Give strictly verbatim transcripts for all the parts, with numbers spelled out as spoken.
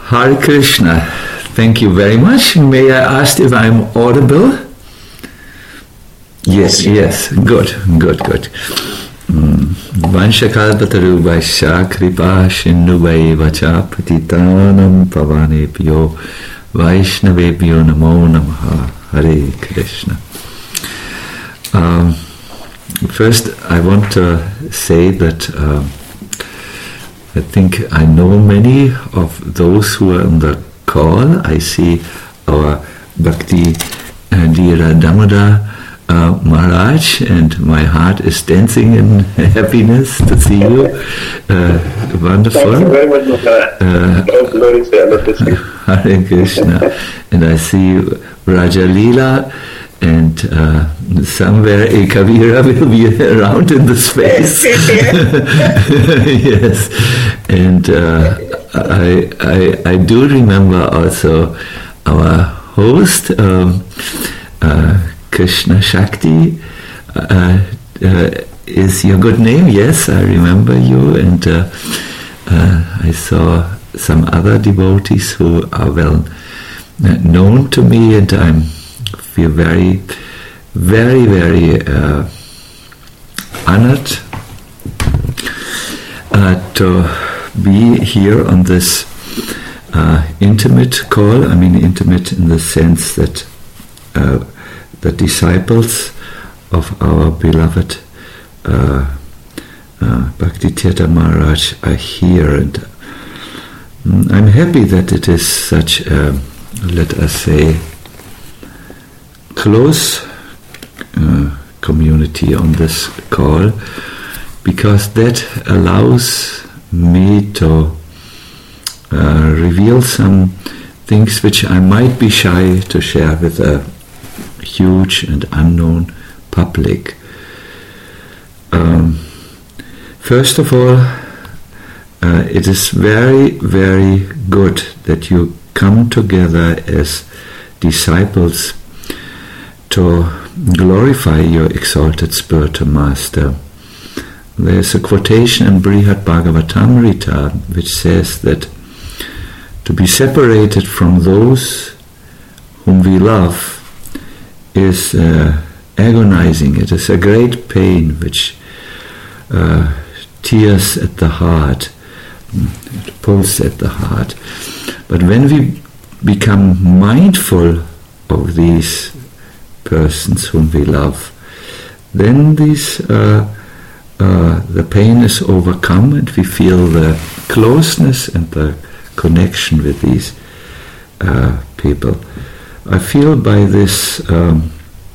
Hare Krishna. Thank you very much. May I ask if I'm audible? Yes, yes. Good, good, good. Vanshakalpataru vaisya kripa shinnu vacha patitanam pavanebhyo vaishnavebhyo namo namaha. Hare Krishna. Um, first, I want to say that uh, I think I know many of those who are on the call. I see our Bhakti Dira Damodar uh, Maharaj, and my heart is dancing in happiness to see you. Uh, wonderful. Thank you very much, Maharaj. Uh, Hare Krishna. And I see Raja Leela, and uh, somewhere a Kavira will be around in the space. Yes, and uh, I, I I do remember also our host, um, uh, Krishna Shakti. Uh, uh, is your good name? Yes, I remember you, and uh, uh, I saw some other devotees who are well known to me, and I'm feel very, very, very uh, honored uh, to be here on this uh, intimate call. I mean, intimate in the sense that uh, the disciples of our beloved uh, uh, Bhakti Tirtha Maharaj are here, and um, I'm happy that it is such a, let us say, close uh, community on this call, because that allows me to uh, reveal some things which I might be shy to share with a huge and unknown public. Um, first of all, uh, it is very, very good that you come together as disciples to glorify your exalted spiritual master. There's a quotation in Brihad Bhagavatamrita which says that to be separated from those whom we love is uh, agonizing. It is a great pain which uh, tears at the heart, it pulls at the heart. But when we become mindful of these persons whom we love, then these uh, uh, the pain is overcome, and we feel the closeness and the connection with these uh, people. I feel by this um,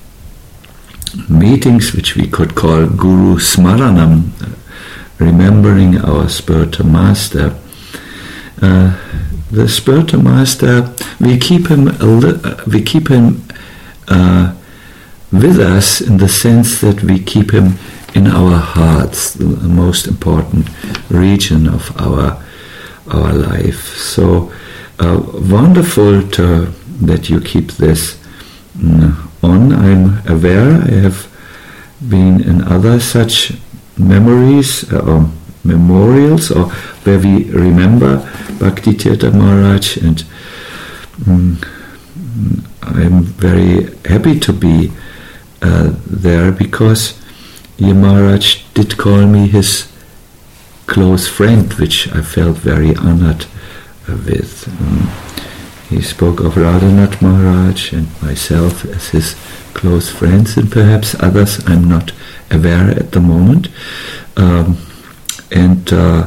meetings, which we could call Guru Smaranam, remembering our spiritual master, uh, the spiritual master, we keep him a li- we keep him uh, with us in the sense that we keep him in our hearts, the most important region of our our life. So uh, wonderful to, that you keep this mm, on. I'm aware I have been in other such memories uh, or memorials, or where we remember Bhakti Tirtha Maharaj, and mm, I'm very happy to be uh, there, because Maharaj did call me his close friend, which I felt very honored uh, with. Um, he spoke of Radhanath Maharaj and myself as his close friends, and perhaps others I'm not aware at the moment. Um, and uh,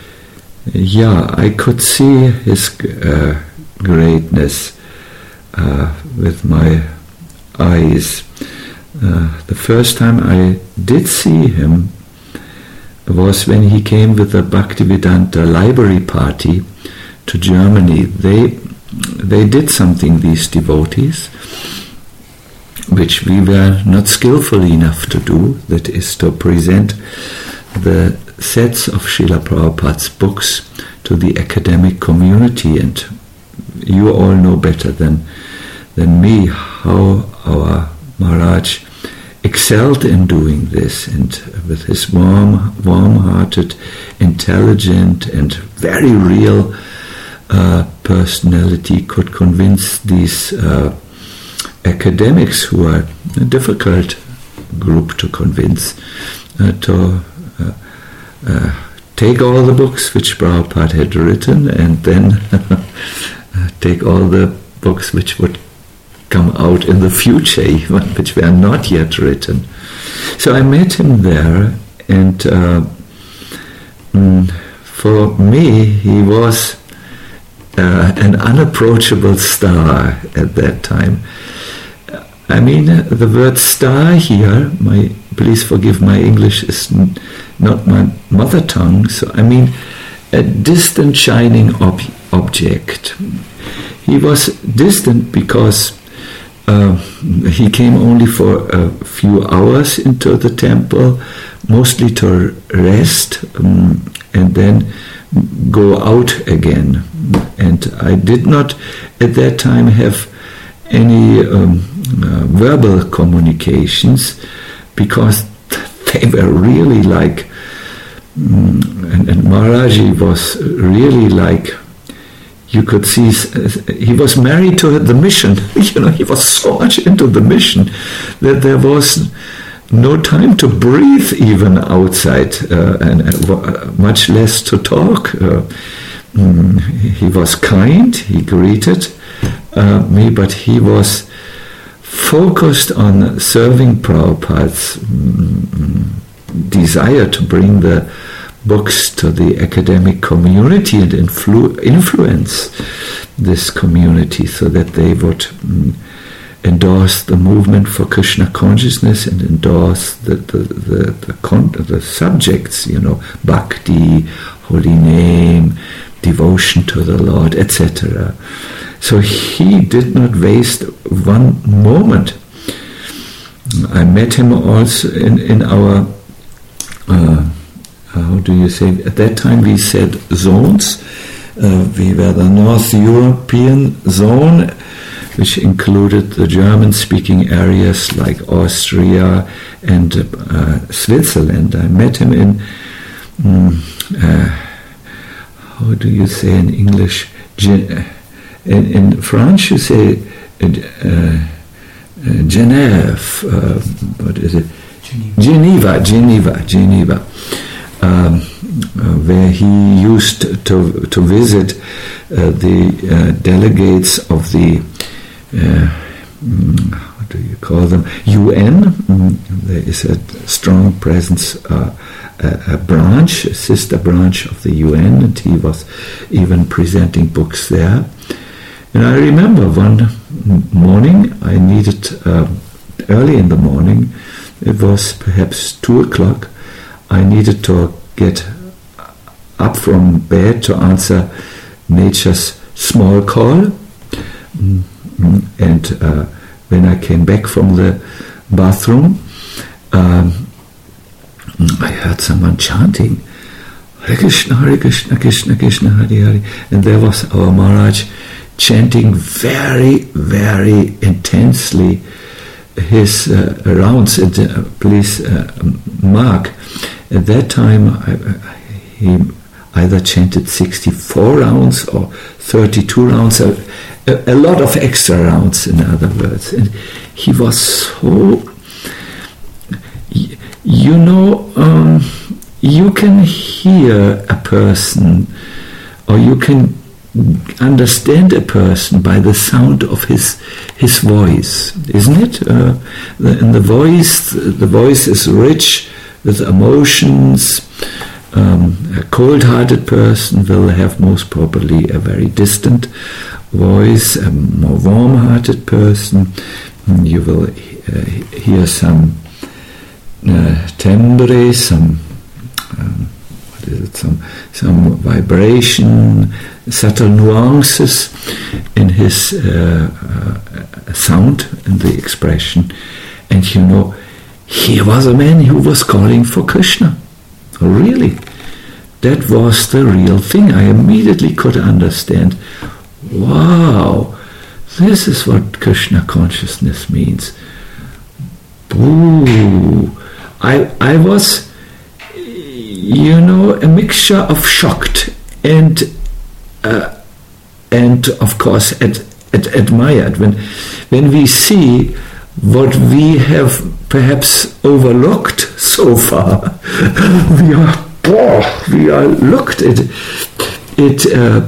yeah, I could see his uh, greatness uh, with my eyes. Uh, the first time I did see him was when he came with the Bhaktivedanta library party to Germany. They they did something, these devotees, which we were not skillful enough to do, that is to present the sets of Srila Prabhupada's books to the academic community. And you all know better than, than me how our Maharaj excelled in doing this, and with his warm, warm-hearted, intelligent and very real uh, personality could convince these uh, academics, who are a difficult group to convince, uh, to uh, uh, take all the books which Prabhupada had written and then take all the books which would come out in the future, even which were not yet written. So I met him there, and uh, mm, for me he was uh, an unapproachable star at that time. I mean, uh, the word star here, my please forgive my English is n- not my mother tongue, so I mean a distant shining ob- object. He was distant because uh, he came only for a few hours into the temple, mostly to rest um, and then go out again. And I did not at that time have any um, uh, verbal communications, because they were really like, um, and, and Maharaji was really like, you could see, uh, he was married to the mission. You know, he was so much into the mission that there was no time to breathe even outside, uh, and uh, much less to talk. Uh, um, he was kind, he greeted uh, me, but he was focused on serving Prabhupada's um, desire to bring the books to the academic community and influ- influence this community so that they would um, endorse the movement for Krishna consciousness and endorse the the the, the, con- the subjects, you know, bhakti, holy name, devotion to the Lord, et cetera. So he did not waste one moment. I met him also in, in our, uh, how do you say, at that time we said zones. Uh, we were the North European zone, which included the German-speaking areas like Austria and uh, Switzerland. I met him in, um, uh, how do you say in English, Gen- In, in French, you say uh, uh, Genève. Uh, what is it? Geneva. Geneva. Geneva. Um, uh, where he used to to visit uh, the uh, delegates of the uh, what do you call them? U N. Mm, there is a strong presence. Uh, a, a branch, a sister branch of the U N, and he was even presenting books there. And I remember one morning, I needed, uh, early in the morning, it was perhaps two o'clock, I needed to get up from bed to answer Nature's small call. And uh, when I came back from the bathroom, um, I heard someone chanting, Hare Krishna, Hare Krishna, Krishna Krishna, Hare Hare. And there was our Maharaj chanting very, very intensely his uh, rounds. And, uh, please uh, mark, at that time I, I, he either chanted sixty-four rounds or thirty-two rounds, a, a, a lot of extra rounds, in other words. And he was so, you know, um, you can hear a person, or you can understand a person by the sound of his his voice, isn't it? Uh, the, and the voice, the voice is rich with emotions. Um, a cold-hearted person will have most probably a very distant voice. A more warm-hearted person, you will uh, hear some uh, timbre, some. Um, what is it? Some some vibration, subtle nuances in his uh, uh, sound and the expression. And you know, he was a man who was calling for Krishna. Really, that was the real thing. I immediately could understand, wow, this is what Krishna consciousness means. Ooh, I I was, you know, a mixture of shocked and uh, and of course ad, ad, admired. When, when we see what we have perhaps overlooked so far, we are, oh, we are looked at it. Uh,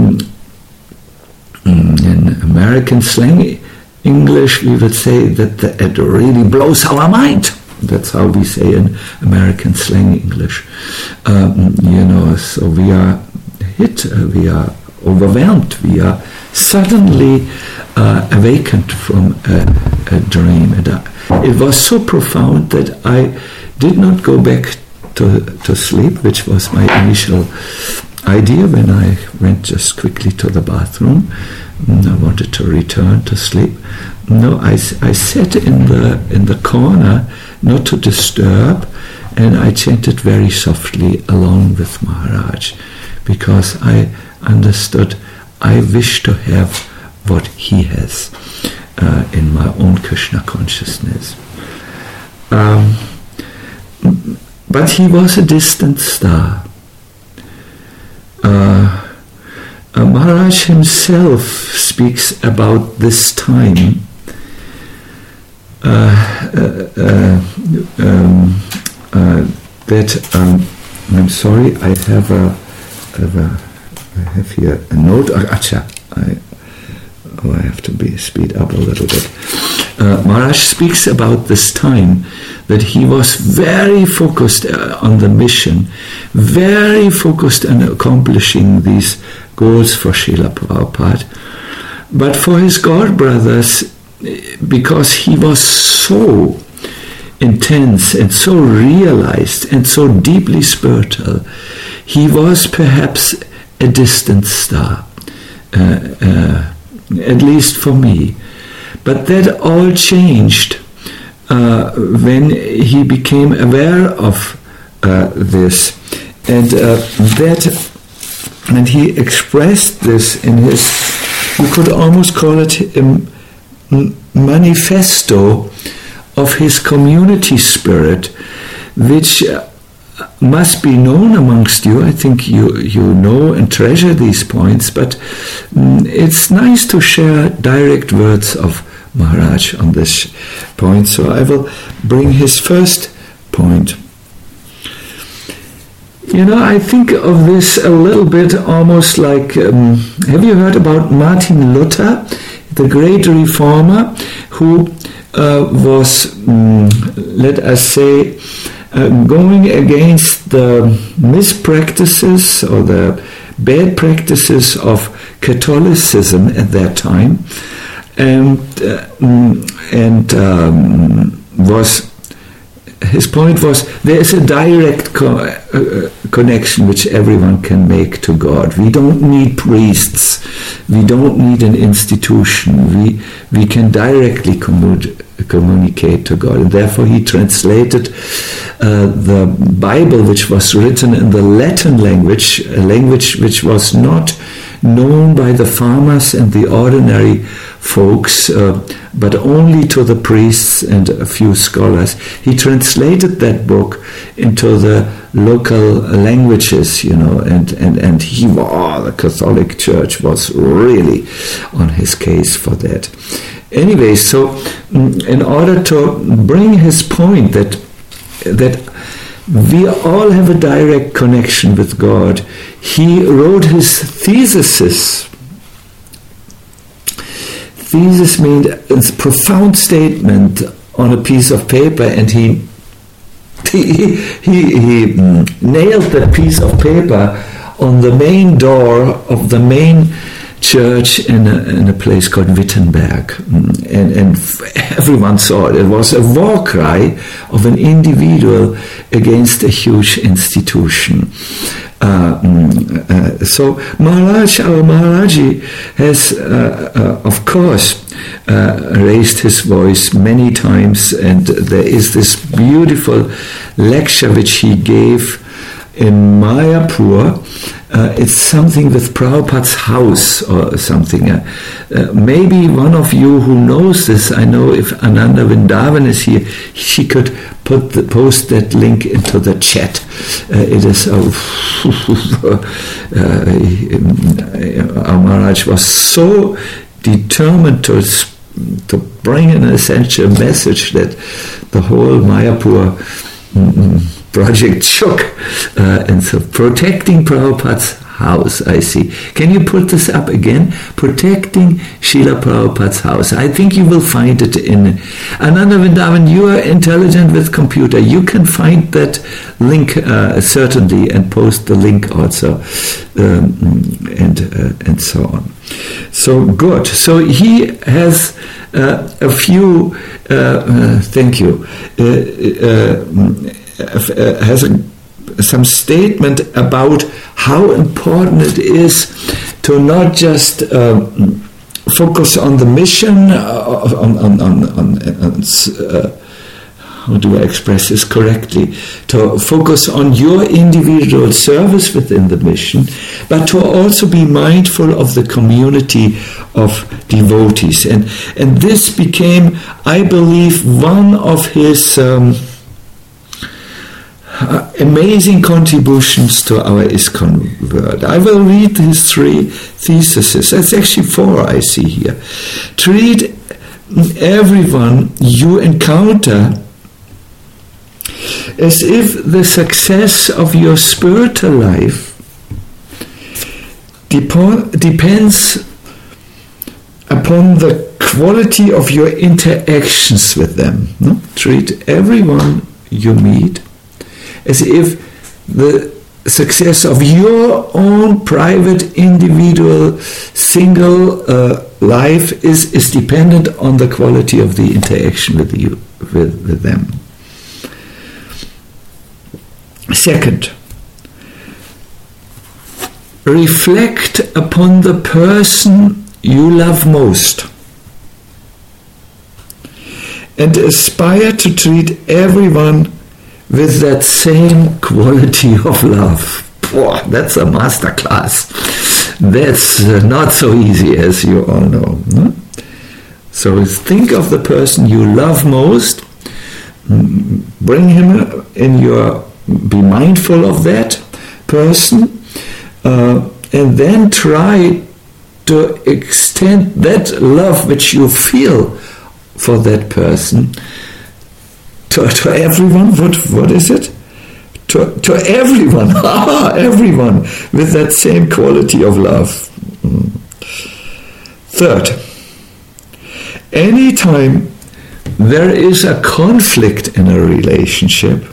in American slang English, we would say that the, it really blows our mind. That's how we say in American slang English. Um, you know, so we are hit, uh, we are overwhelmed, we are suddenly uh, awakened from a, a dream. And uh, it was so profound that I did not go back to, to sleep, which was my initial idea when I went just quickly to the bathroom. I wanted to return to sleep. No, I, I sat in the in the corner, not to disturb, and I chanted very softly along with Maharaj, because I understood I wish to have what he has uh, in my own Krishna consciousness. Um, but he was a distant star. Uh, uh, Maharaj himself speaks about this time. Uh, uh, uh, um, uh, that um, I'm sorry, I have a, have a I have here a note. Acha, I, oh, I have to be speed up a little bit. Uh, Maharaj speaks about this time that he was very focused uh, on the mission, very focused on accomplishing these goals for Srila Prabhupada. But for his god brothers, because he was so intense and so realized and so deeply spiritual, he was perhaps a distant star, uh, uh, at least for me. But that all changed uh, when he became aware of uh, this, and uh, that, and he expressed this in his, you could almost call it a manifesto of his community spirit, which uh, must be known amongst you. I think you you know and treasure these points, but um, it's nice to share direct words of Maharaj on this point. So I will bring his first point. You know, I think of this a little bit almost like, um, have you heard about Martin Luther, the great reformer, who uh, was, um, let us say, uh, going against the mispractices or the bad practices of Catholicism at that time, and uh, and um, was his point was there is a direct co- uh, connection which everyone can make to God. We don't need priests. We don't need an institution. We we can directly commun- communicate to God. And therefore he translated uh, the Bible, which was written in the Latin language, a language which was not known by the farmers and the ordinary folks, uh, but only to the priests and a few scholars. He translated that book into the local languages, you know, and, and, and he, oh, the Catholic Church was really on his case for that. Anyway, so in order to bring his point that that we all have a direct connection with God, he wrote his theses. Thesis means a profound statement on a piece of paper, and he he, he, he nailed that piece of paper on the main door of the main church in a, in a place called Wittenberg, and, and everyone saw it. It was a war cry of an individual against a huge institution. Uh, uh, so Maharaj, our Maharaji, has uh, uh, of course uh, raised his voice many times, and there is this beautiful lecture which he gave in Mayapur Uh, it's something with Prabhupada's house or something. Uh, uh, maybe one of you who knows this, I know if Ananda Vrindavan is here, she could put the, post that link into the chat. Uh, it is, uh, uh, our Maharaj was so determined to, to bring an essential message that the whole Mayapur mm, project shook, uh, and so protecting Prabhupada's house, I see. Can you put this up again? Protecting Srila Prabhupada's house. I think you will find it in Ananda Vrindavan. You are intelligent with computer. You can find that link uh, certainly and post the link also, um, and uh, and so on. So good. So he has uh, a few. Uh, uh, thank you. Uh, uh, Uh, has a, some statement about how important it is to not just um, focus on the mission, uh, on, on, on, on, on uh, how do I express this correctly, to focus on your individual service within the mission, but to also be mindful of the community of devotees. And, and this became, I believe, one of his um, Uh, amazing contributions to our ISKCON world. I will read his three theses. That's actually four I see here. Treat everyone you encounter as if the success of your spiritual life dep- depends upon the quality of your interactions with them. No? Treat everyone you meet as if the success of your own private, individual, single uh, life is, is dependent on the quality of the interaction with you, with, with them. Second, reflect upon the person you love most and aspire to treat everyone with that same quality of love. Boy, that's a master class. That's uh, not so easy, as you all know. No? So think of the person you love most, bring him in your, be mindful of that person, uh, and then try to extend that love which you feel for that person To, to everyone, what what is it? To to everyone, everyone with that same quality of love. Mm. Third, anytime there is a conflict in a relationship,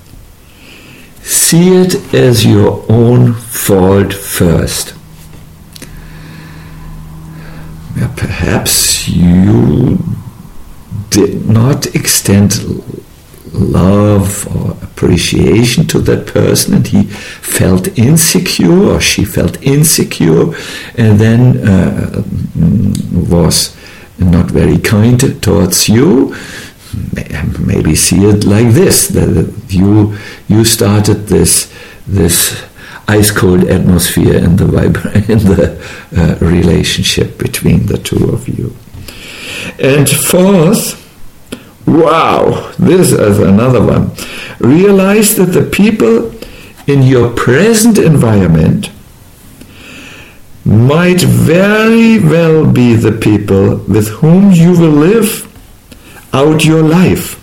see it as your own fault first. Yeah, perhaps you did not extend love or appreciation to that person, and he felt insecure or she felt insecure, and then uh, was not very kind towards you. Maybe see it like this: that you you started this this ice cold atmosphere in the vibra- in the uh, relationship between the two of you. And fourth, wow, this is another one. Realize that the people in your present environment might very well be the people with whom you will live out your life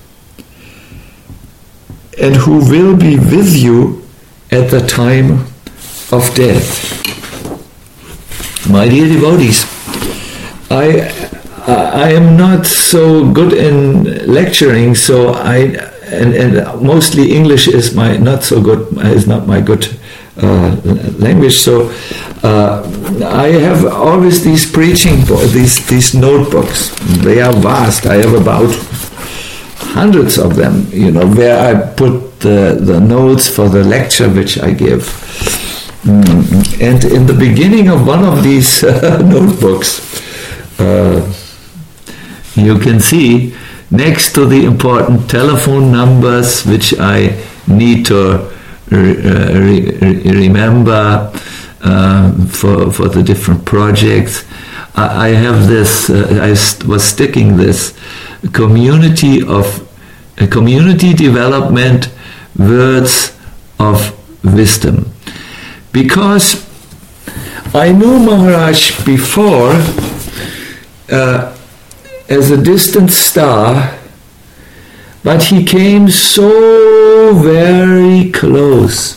and who will be with you at the time of death. My dear devotees, I I am not so good in lecturing, so I and, and mostly English is my not so good is not my good uh, language. So uh, I have always these preaching these these notebooks. They are vast. I have about hundreds of them. You know, where I put the the notes for the lecture which I give. Mm. And in the beginning of one of these uh, notebooks. Uh, You can see next to the important telephone numbers which I need to re- re- remember, uh, for for the different projects. I, I have this. Uh, I st- was sticking this community of uh, community development words of wisdom, because I knew Maharaj before uh, as a distant star, but he came so very close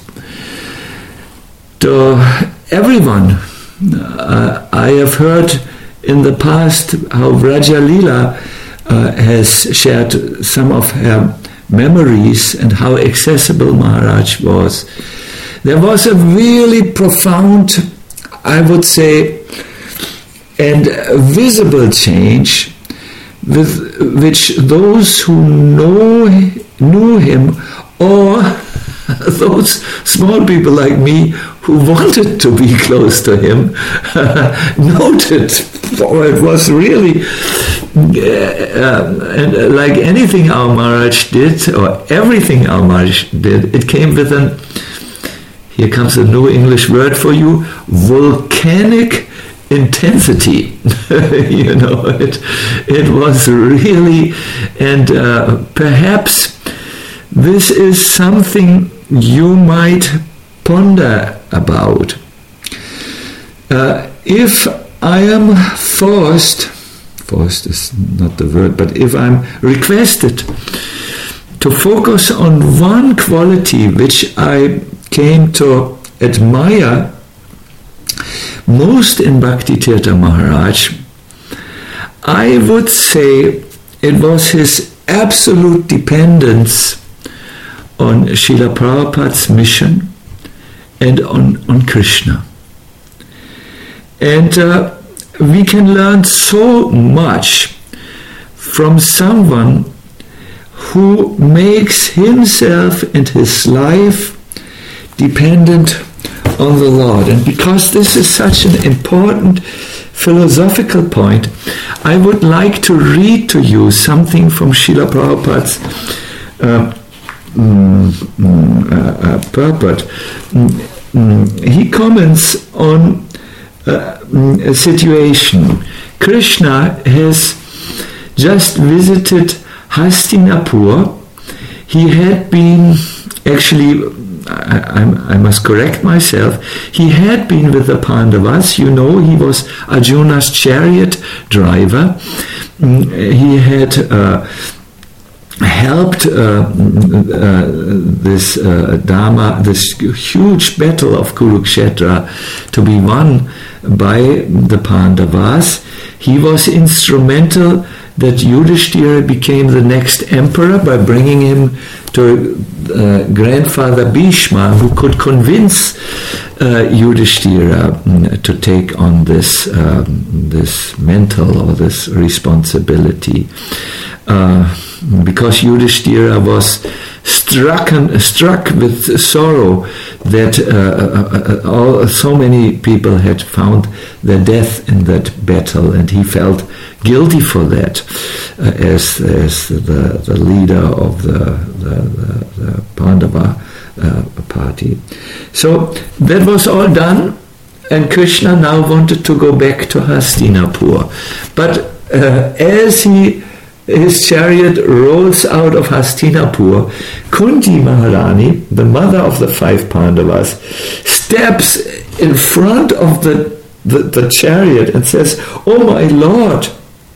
to everyone. Uh, I have heard in the past how Vraja Leela uh, has shared some of her memories and how accessible Maharaj was. There was a really profound, I would say, and visible change with which those who know knew him, or those small people like me who wanted to be close to him, noted. Oh, it was really uh, and uh, like anything our Maharaj did, or everything our Maharaj did, it came with an, here comes a new English word for you, volcanic intensity. You know, it it was really, and uh, perhaps this is something you might ponder about. Uh, if I am forced, forced is not the word, but if I'm requested to focus on one quality which I came to admire most in Bhaktitirtha Maharaj, I would say it was his absolute dependence on Srila Prabhupada's mission and on, on Krishna. And uh, we can learn so much from someone who makes himself and his life dependent on the Lord. And because this is such an important philosophical point, I would like to read to you something from Srila Prabhupada's uh, mm, mm, uh, uh, purport. Mm, mm, he comments on uh, mm, a situation. Krishna has just visited Hastinapur. He had been, actually, I, I, I must correct myself, he had been with the Pandavas. You know, he was Arjuna's chariot driver. He had uh, helped uh, uh, this uh, Dharma, this huge battle of Kurukshetra to be won by the Pandavas. He was instrumental that Yudhishthira became the next emperor by bringing him to uh, grandfather Bhishma, who could convince uh, Yudhishthira to take on this um, this mental or this responsibility. Uh, because Yudhishthira was struck struck with sorrow that uh, uh, all, so many people had found their death in that battle, and he felt guilty for that uh, as as the, the leader of the the, the, the Pandava uh, party. So that was all done, and Krishna now wanted to go back to Hastinapur, but uh, as he his chariot rolls out of Hastinapur, Kunti Maharani, the mother of the five Pandavas, steps in front of the, the, the chariot and says, "Oh my Lord,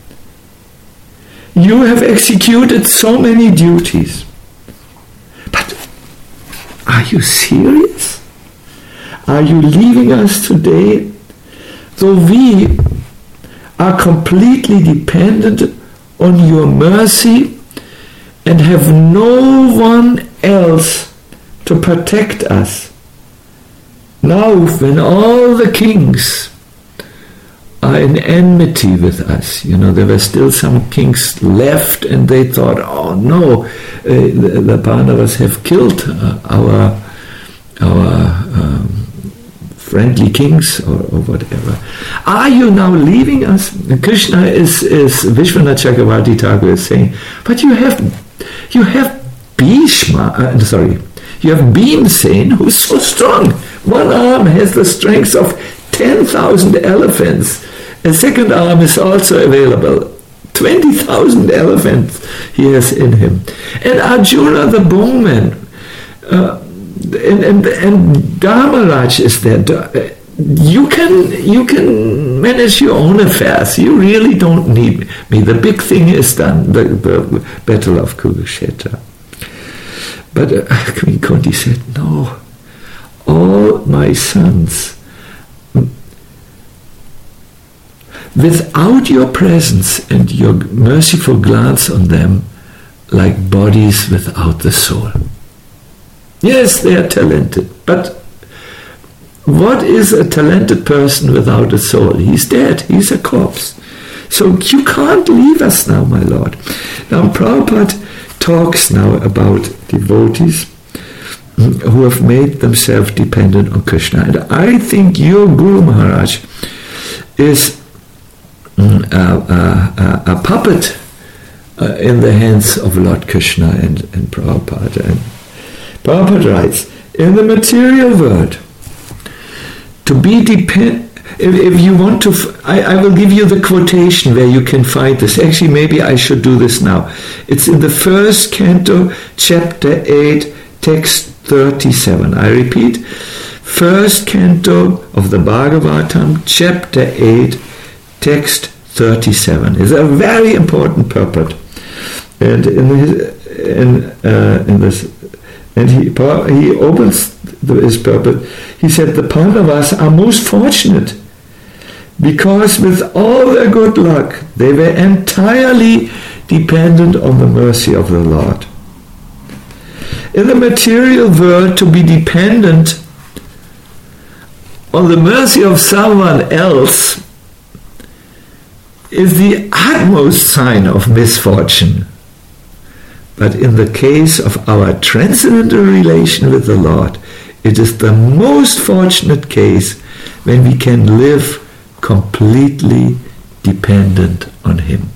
you have executed so many duties, but are you serious? Are you leaving us today, though we are completely dependent on your mercy and have no one else to protect us? Now, when all the kings are in enmity with us, you know, there were still some kings left, and they thought, oh no, uh, the, the Pandavas have killed uh, our our um, friendly kings or, or whatever. Are you now leaving us?" And Krishna is, is Vishwanath Chakravarti Thakur is saying, but you have you have Bhishma, uh, sorry, You have Bhimsen, who's so strong. One arm has the strength of ten thousand elephants. A second arm is also available. twenty thousand elephants he has in him. And Arjuna the bowman, uh, and, and, and Dharmaraj is there. You can, you can manage your own affairs. You really don't need me. The big thing is done, the, the Battle of Kurukshetra. But uh, Queen Kunti said, no, all my sons, without your presence and your merciful glance on them, like bodies without the soul. Yes, they are talented, but what is a talented person without a soul? He's dead, he's a corpse. So you can't leave us now, my Lord. Now Prabhupada talks now about devotees who have made themselves dependent on Krishna. And I think your Guru Maharaj is a, a, a, a puppet uh, in the hands of Lord Krishna and, and Prabhupada. And Prabhupada writes, in the material world, to be depend, if, if you want to, f- I, I will give you the quotation where you can find this. Actually, maybe I should do this now. It's in the first canto, chapter eight, text thirty-seven. I repeat, first canto of the Bhagavatam, chapter eight, text thirty-seven. It's a very important purport. And in his, in, uh, in this, and he he opens his purport. He said the Pandavas are most fortunate because with all their good luck, they were entirely dependent on the mercy of the Lord. In the material world, to be dependent on the mercy of someone else is the utmost sign of misfortune. But in the case of our transcendental relation with the Lord, it is the most fortunate case when we can live completely dependent on Him.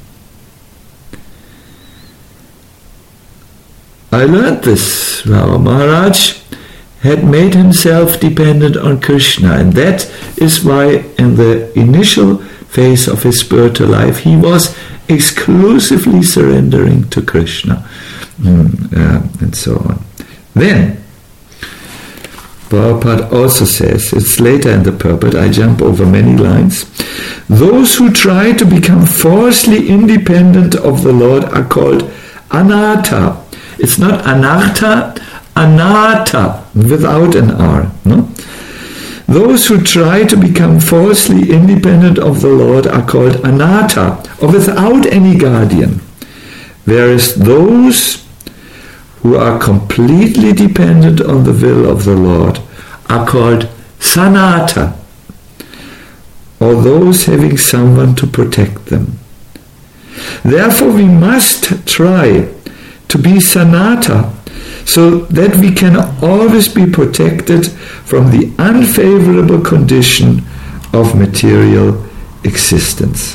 I learned this. Well, Maharaj had made himself dependent on Krishna, and that is why in the initial phase of his spiritual life he was exclusively surrendering to Krishna, mm, uh, and so on. Then Prabhupada also says, it's later in the purport, I jump over many lines, those who try to become falsely independent of the Lord are called anartha. It's not anartha, anartha, without an R. No? Those who try to become falsely independent of the Lord are called anartha, or without any guardian. Whereas those who are completely dependent on the will of the Lord are called sanatha, or those having someone to protect them. Therefore we must try to be sanatha, so that we can always be protected from the unfavorable condition of material existence.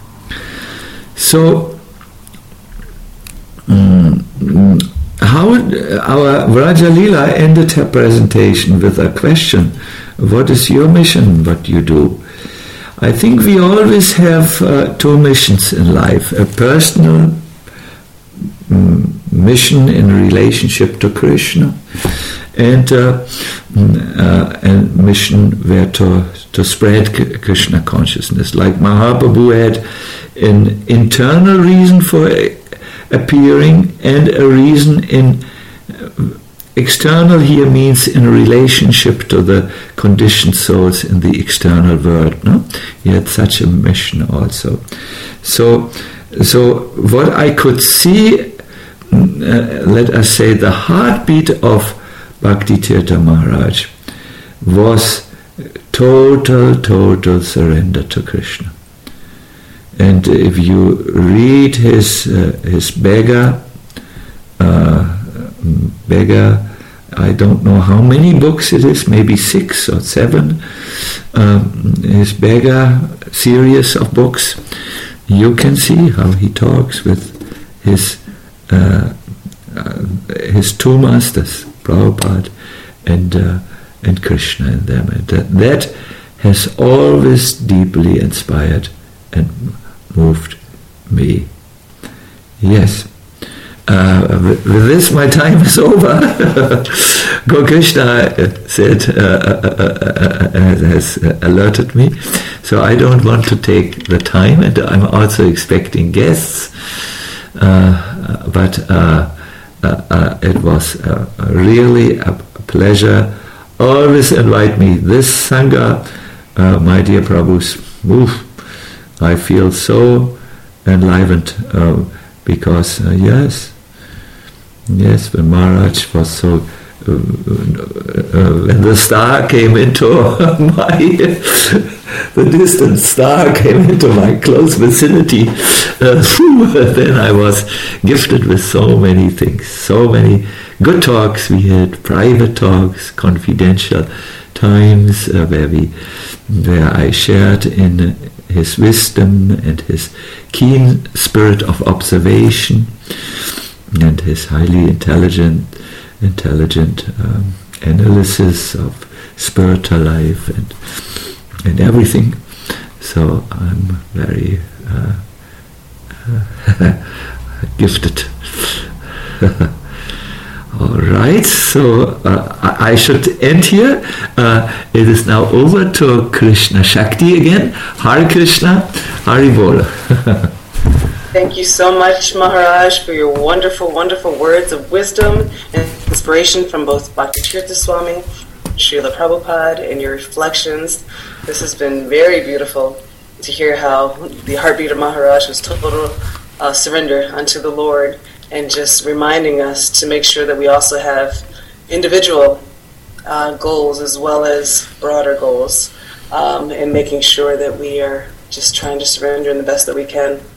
So, um, how our Vraja Leela ended her presentation with a question, what is your mission, what do you do? I think we always have uh, two missions in life, a personal um, mission in relationship to Krishna, and uh, uh, a mission where to, to spread Krishna consciousness. Like Mahaprabhu had an internal reason for appearing and a reason in uh, external here means in relationship to the conditioned souls in the external world. No? He had such a mission also. So, so what I could see, Uh, let us say, the heartbeat of Bhakti Tirtha Maharaj was total, total surrender to Krishna. And if you read his uh, his beggar, uh, beggar, I don't know how many books it is, maybe six or seven, um, his beggar series of books, you can see how he talks with his Uh, uh, his two masters, Prabhupada and uh, and Krishna in them. And that, that has always deeply inspired and moved me. Yes. Uh, with this, my time is over. Krishna said, uh, uh, uh, uh, has alerted me, so I don't want to take the time, and I'm also expecting guests. Uh, but uh, uh, uh, it was uh, really a pleasure. Always invite me. This Sangha, uh, my dear Prabhus, oof, I feel so enlivened uh, because, uh, yes, yes, when Maharaj was so, uh, uh, when the star came into my, the distant star came into my close vicinity, uh, then I was gifted with so many things, so many good talks we had, private talks, confidential times uh, where we, where I shared in his wisdom and his keen spirit of observation and his highly intelligent, intelligent um, analysis of spiritual life and and everything. So I'm very uh, uh, gifted. All right, so uh, I, I should end here. Uh, it is now over to Krishna Shakti again. Hare Krishna, Hari Bol. Thank you so much, Maharaj, for your wonderful, wonderful words of wisdom and inspiration from both Bhakti-tirtha Swami, Srila Prabhupada, and your reflections. This has been very beautiful to hear how the heartbeat of Maharaj was total uh, surrender unto the Lord, and just reminding us to make sure that we also have individual uh, goals as well as broader goals, um, and making sure that we are just trying to surrender in the best that we can.